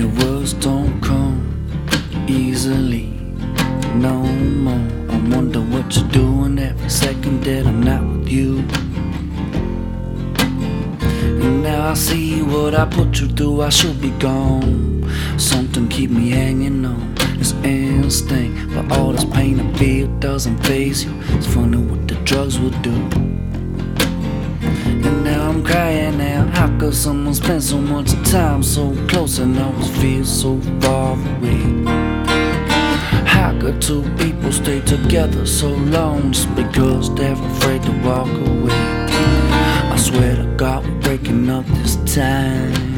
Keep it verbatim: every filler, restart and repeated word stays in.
Your words don't come easily no more. I wonder what you're doing every second that I'm not with you. And now I see what I put you through. I should be gone. Something keep me hanging on this instinct, but all this pain I feel doesn't faze you. It's funny what the drugs will do. And now I'm crying out, how could someone spend so much time so close and always feel so far away? How could two people stay together so long just because they're afraid to walk away? I swear to God we're breaking up this time.